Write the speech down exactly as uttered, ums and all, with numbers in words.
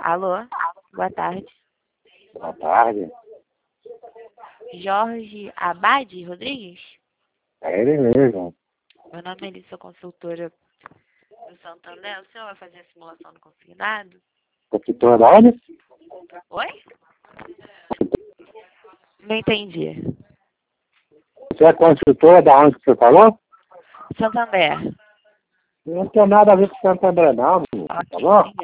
Alô, boa tarde. Boa tarde. Jorge Abade Rodrigues? É ele mesmo. Meu nome é Elissa, consultora do Santander. O senhor vai fazer a simulação do consignado? Consultora da onde? Oi? Não entendi. Você é consultora da onde que você falou? Santander. Não tem nada a ver com Santander não, tá Ok, bom? obrigada.